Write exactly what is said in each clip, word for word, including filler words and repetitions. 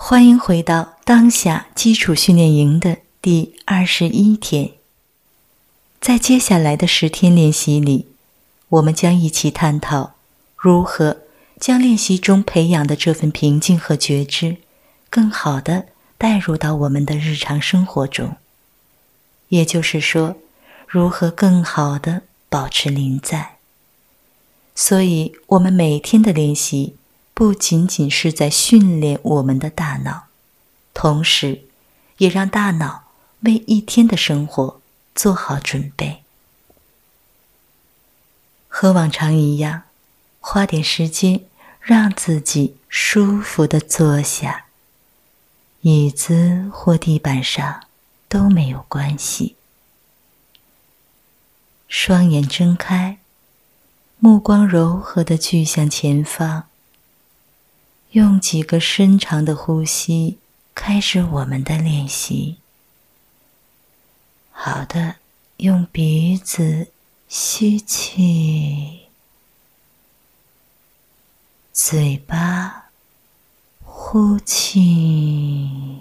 欢迎回到当下基础训练营的第二十一天。在接下来的十天练习里，我们将一起探讨如何将练习中培养的这份平静和觉知，更好地带入到我们的日常生活中。也就是说，如何更好地保持临在。所以，我们每天的练习不仅仅是在训练我们的大脑，同时也让大脑为一天的生活做好准备。和往常一样，花点时间让自己舒服地坐下，椅子或地板上都没有关系。双眼睁开，目光柔和地聚向前方，用几个深长的呼吸开始我们的练习。好的，用鼻子吸气，嘴巴呼气。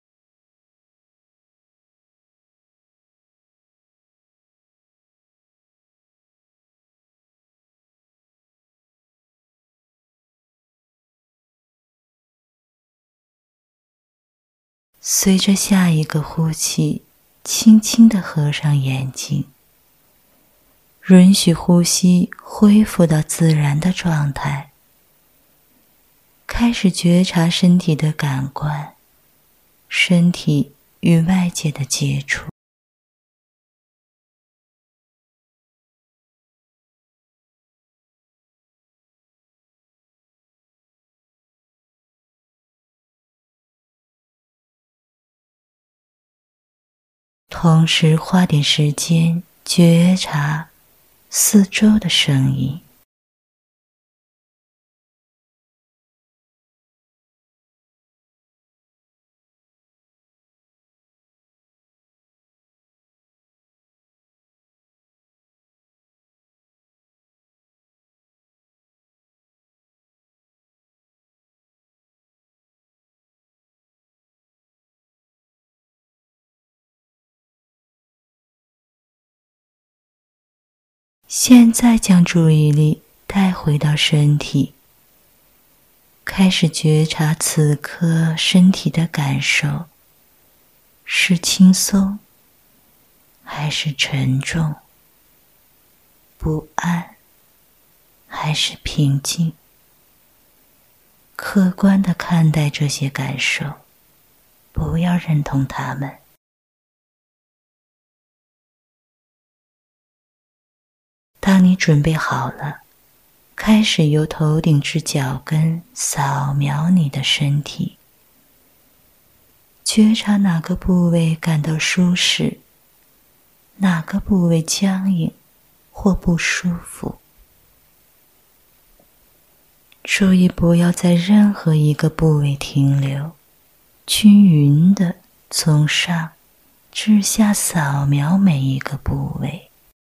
随着下一个呼气，轻轻地合上眼睛，允许呼吸恢复到自然的状态，开始觉察身体的感官，身体与外界的接触。同时花点时间觉察四周的声音。现在将注意力带回到身体，开始觉察此刻身体的感受，是轻松还是沉重，不安还是平静。客观地看待这些感受，不要认同它们。当你准备好了，开始由头顶至脚跟扫描你的身体，觉察哪个部位感到舒适，哪个部位僵硬或不舒服。注意不要在任何一个部位停留，均匀地从上至下扫描每一个部位。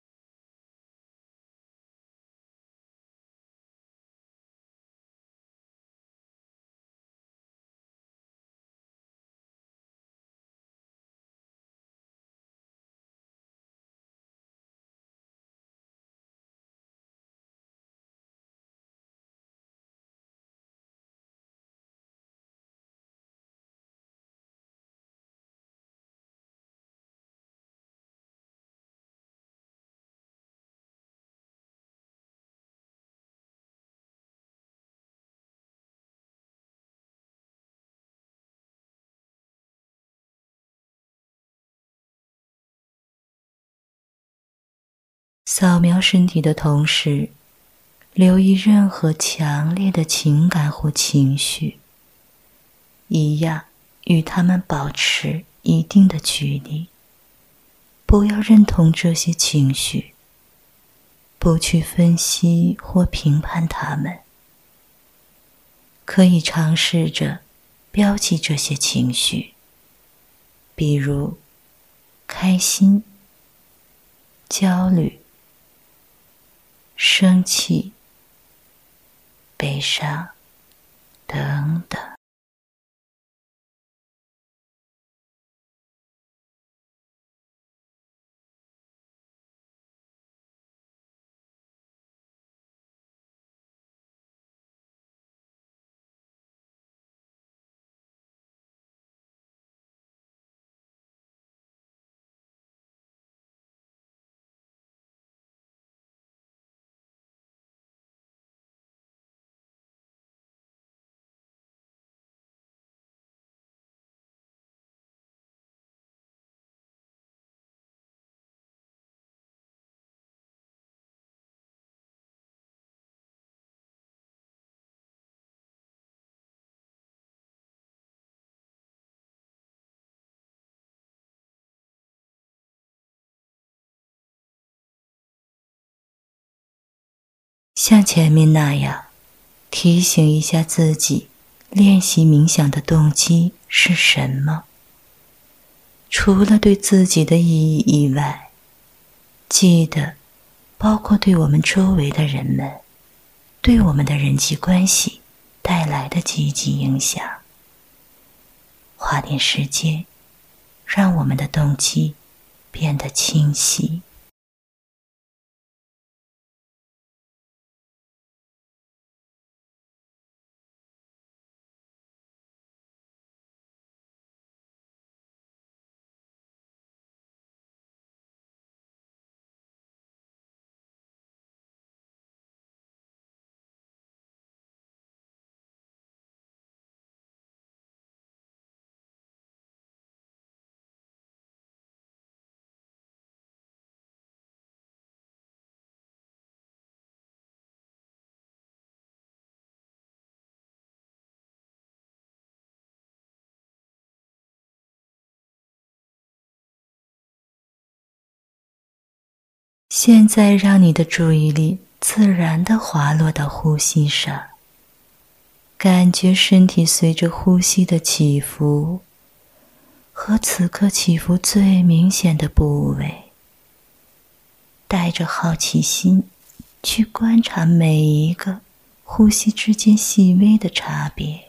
扫描身体的同时，留意任何强烈的情感或情绪，一样与它们保持一定的距离，不要认同这些情绪，不去分析或评判它们。可以尝试着标记这些情绪，比如开心、焦虑、生气、悲伤等等。 像前面那样，提醒一下自己，练习冥想的动机是什么？除了对自己的意义以外，记得包括对我们周围的人们，对我们的人际关系带来的积极影响。花点时间，让我们的动机变得清晰。现在让你的注意力自然地滑落到呼吸上，感觉身体随着呼吸的起伏，和此刻起伏最明显的部位，带着好奇心去观察每一个呼吸之间细微的差别。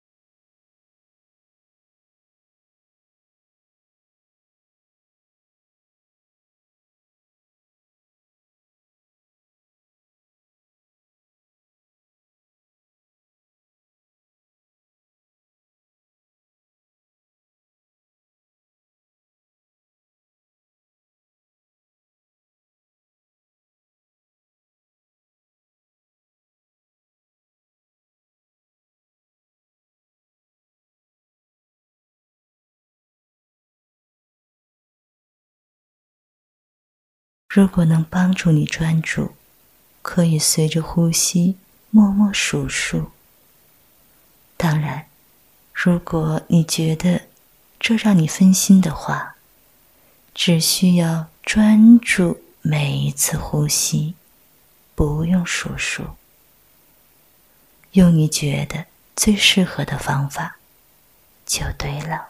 如果能帮助你专注，可以随着呼吸默默数数。当然，如果你觉得这让你分心的话，只需要专注每一次呼吸，不用数数。用你觉得最适合的方法就对了。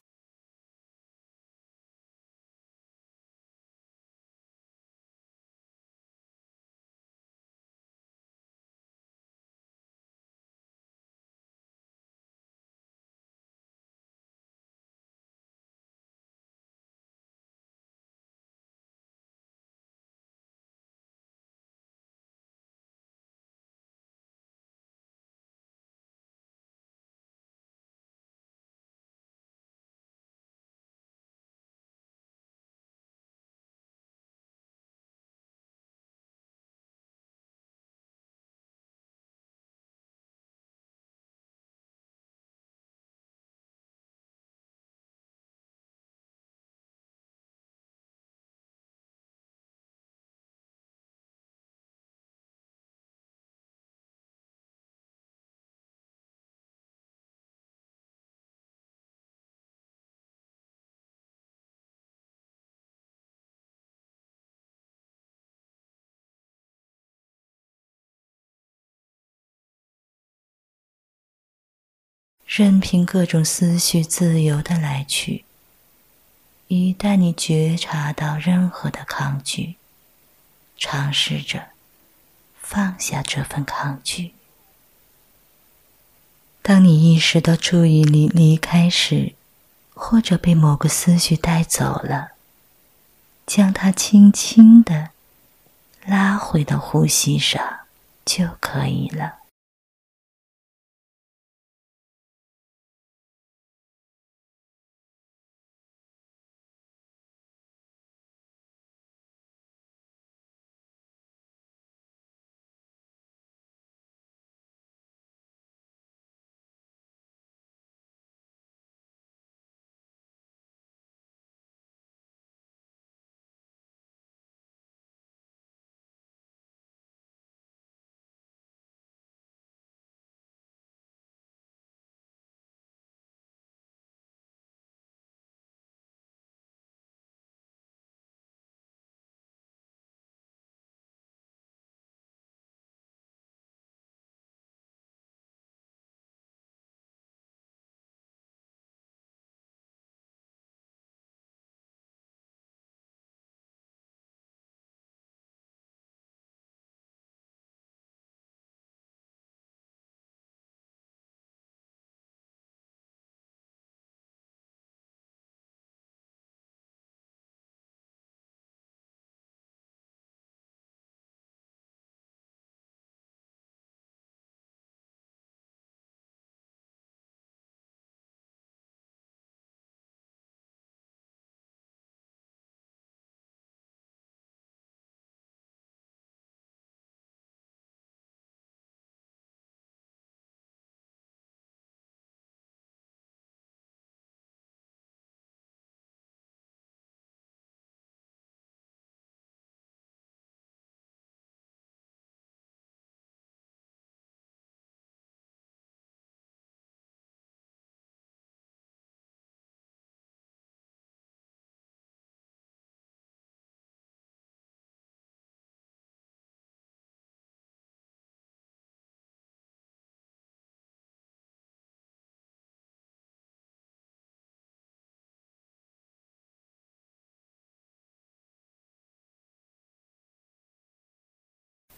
任凭各种思绪自由地来去，一旦你觉察到任何的抗拒，尝试着放下这份抗拒。当你意识到注意力离开时，或者被某个思绪带走了，将它轻轻地拉回到呼吸上就可以了。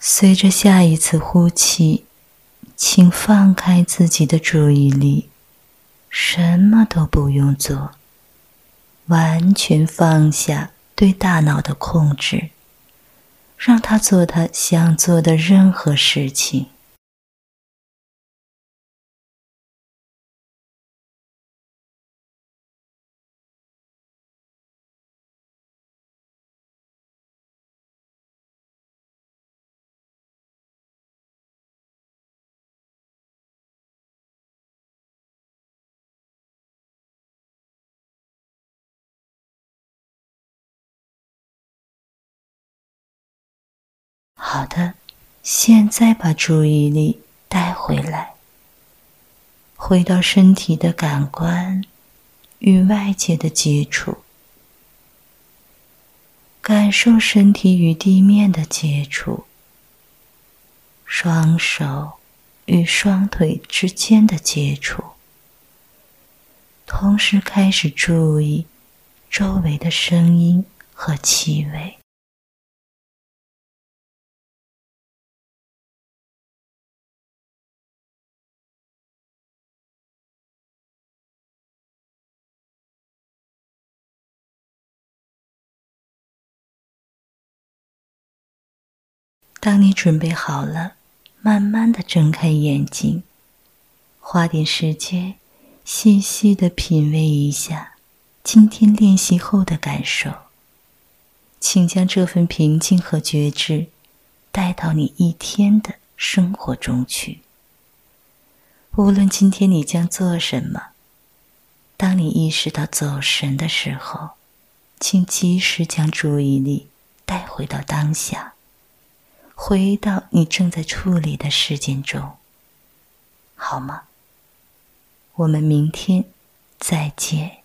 随着下一次呼气，请放开自己的注意力，什么都不用做，完全放下对大脑的控制，让它做它想做的任何事情。好的，现在把注意力带回来，回到身体的感官与外界的接触，感受身体与地面的接触，双手与双腿之间的接触，同时开始注意周围的声音和气味。当你准备好了，慢慢地睁开眼睛，花点时间细细地品味一下今天练习后的感受，请将这份平静和觉知带到你一天的生活中去。无论今天你将做什么，当你意识到走神的时候，请及时将注意力带回到当下，回到你正在处理的事件中，好吗？我们明天再见。